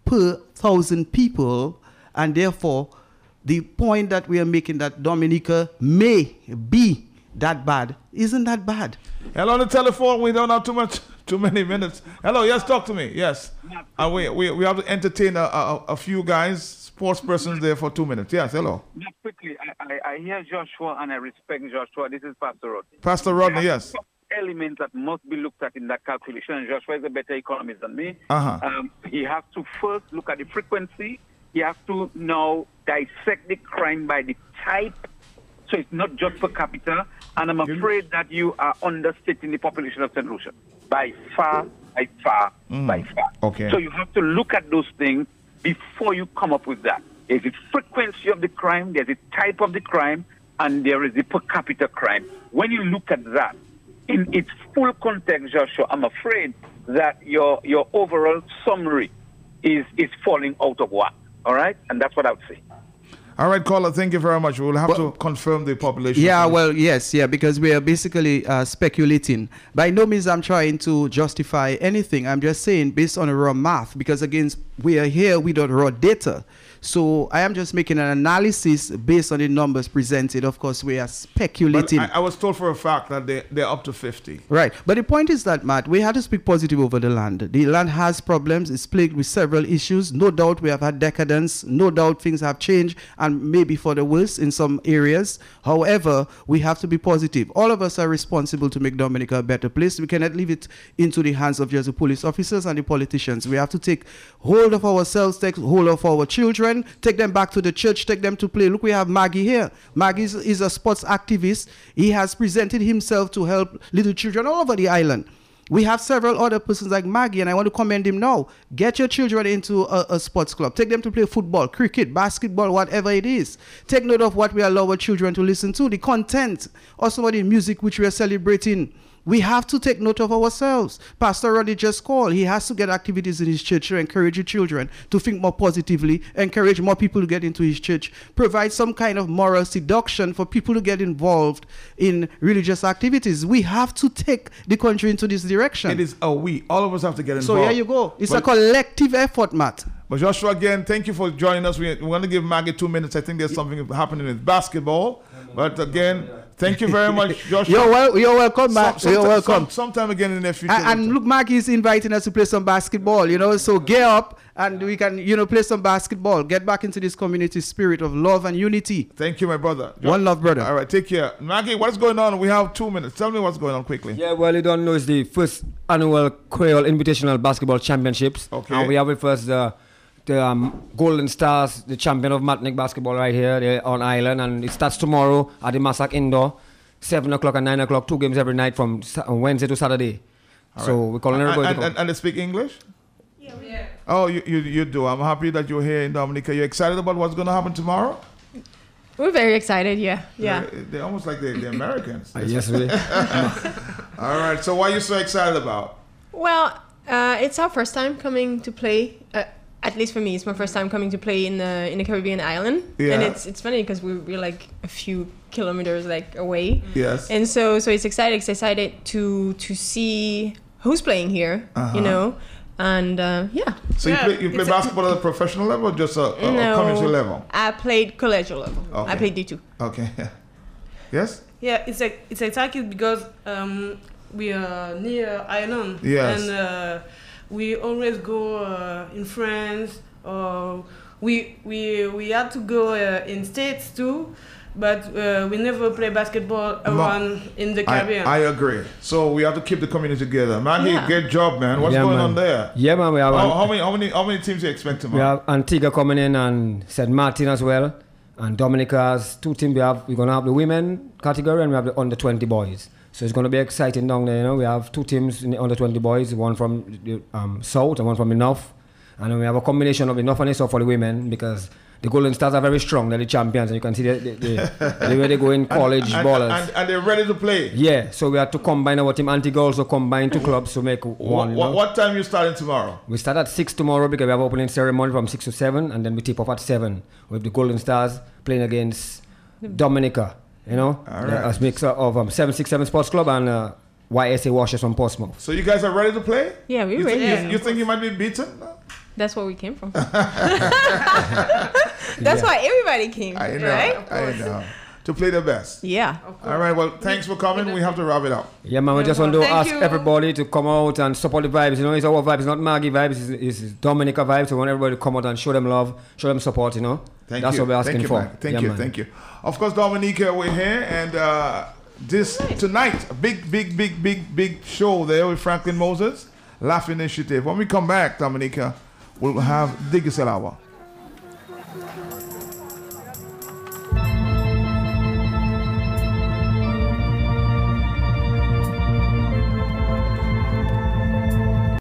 per thousand people, and therefore the point that we are making that Dominica may be that bad isn't that bad. Hello on the telephone. We don't have too much, too many minutes. Hello, yes, talk to me. Yes, and we we, we have to entertain a, a, a few guys, sports persons there for two minutes. Yes, hello. Just quickly, I, I, I hear Joshua and I respect Joshua. This is Pastor Rodney. Pastor Rodney, yes. Elements that must be looked at in that calculation, and Joshua is a better economist than me. Uh-huh. Um, he has to first look at the frequency. He has to now dissect the crime by the type, so it's not just per capita. And I'm afraid that you are understating the population of Saint Lucia by far, by far, Mm. by far. Okay. So you have to look at those things before you come up with that. There's the frequency of the crime, there's the type of the crime, and there is the per capita crime. When you look at that in its full context, Joshua, I'm afraid that your your overall summary is is falling out of whack. All right? And that's what I would say. All right, caller, thank you very much. We'll have well, to confirm the population. Yeah, well, yes, yeah, because we are basically uh, speculating. By no means I'm trying to justify anything. I'm just saying based on raw math, because again, we are here without raw data. So I am just making an analysis based on the numbers presented. Of course, we are speculating. But I, I was told for a fact that they, they're up to fifty. Right. But the point is that, Matt, we have to speak positive over the land. The land has problems. It's plagued with several issues. No doubt we have had decadence. No doubt things have changed, and maybe for the worse in some areas. However, we have to be positive. All of us are responsible to make Dominica a better place. We cannot leave it into the hands of just the police officers and the politicians. We have to take hold of ourselves, take hold of our children, take them back to the church, take them to play. Look, we have Maggie here. Maggie is, is a sports activist. He has presented himself to help little children all over the island. We have several other persons like Maggie, and I want to commend him now. Get your children into a, a sports club. Take them to play football, cricket, basketball, whatever it is. Take note of what we allow our children to listen to, the content, or some of the music which we are celebrating. We have to take note of ourselves. Pastor Rodney just called. He has to get activities in his church to encourage the children to think more positively, encourage more people to get into his church, provide some kind of moral seduction for people to get involved in religious activities. We have to take the country into this direction. It is a we. All of us have to get involved. So here you go. It's but, a collective effort, Matt. But Joshua, again, thank you for joining us. We, we want to give Maggie two minutes. I think there's something happening with basketball. But again, thank you very much, Joshua. You're, well, you're welcome, Matt. Some, you're welcome. Some, sometime again in the future. And, and look, Maggie is inviting us to play some basketball, you know. So gear up and we can, you know, play some basketball. Get back into this community spirit of love and unity. Thank you, my brother. One love, brother. All right, take care. Maggie, what's going on? We have two minutes. Tell me what's going on quickly. Yeah, well, you don't know, it's the first annual Creole Invitational Basketball Championships. Okay. And we have with us the... The um, Golden Stars, the champion of Matnik basketball right here. They're on island, and it starts tomorrow at the Massac Indoor, seven o'clock and nine o'clock, two games every night from Wednesday to Saturday. All so right. we're calling everybody and, to come. And, and they speak English? Yeah, yeah. Oh, you, you, you do. I'm happy that you're here in Dominica. You excited about what's going to happen tomorrow? We're very excited, yeah. yeah. They're, they're almost like they're, they're Americans. uh, yes, really. All right, so what are you so excited about? Well, uh, it's our first time coming to play. Uh, At least for me, it's my first time coming to play in the in the Caribbean island, yeah. and it's it's funny because we're, we're like a few kilometers like away. Yes. And so so it's exciting. It's excited to to see who's playing here, uh-huh. you know, and uh, yeah. So yeah. you play you play it's basketball a, at a professional level, or just a, a, no, a community level? I played collegial level. Okay. I played D two. Okay. Yes. Yeah, it's like it's exciting because um, we are near island. Yes. And. Uh, We always go uh, in France, or we we we had to go uh, in States too, but uh, we never play basketball around no, in the Caribbean. I, I agree. So we have to keep the community together. Maggie, yeah. Great job, man. What's yeah, going man. on there? Yeah, man. We have how, how many how many how many teams do you expect tomorrow? We have Antigua coming in and Saint Martin as well, and Dominica has two teams. We have we're gonna have the women category and we have the under twenty boys. So it's going to be exciting down there, you know. We have two teams in the under twenty boys, one from the um, south and one from the north. And then we have a combination of the north and the south for the women because the Golden Stars are very strong. They're the champions. And you can see the, the, the, the way they go in college and, ballers. And, and, and they're ready to play. Yeah, so we have to combine our team. Antigua also combine two clubs to make one. What, you know? what time you starting tomorrow? We start at six tomorrow because we have opening ceremony from six to seven. And then we tip off at seven with the Golden Stars playing against Dominica. You know, all right. As mix of um, seven six seven Sports Club and uh, Y S A Washers from Portsmouth. So you guys are ready to play? Yeah, we're you ready. Think Yeah. You, you think you might be beaten? That's where we came from. That's yeah. why everybody came. I know. Right? I know. To play the best. Yeah. All right. Well, thanks for coming. We have to wrap it up. Yeah, man. We just want to Thank ask you. everybody to come out and support the vibes. You know, it's our vibes, it's not Maggie vibes. It's, it's Dominica vibes. We want everybody to come out and show them love, show them support. You know. Thank That's you. what we're asking Thank you, for. Man. Thank yeah, you. Man. Thank you. Of course, Dominica, we're here, and uh, this tonight, a big, big, big, big, big show there with Franklin Moses, Laugh Initiative. When we come back, Dominica, we'll have Digicel Hour.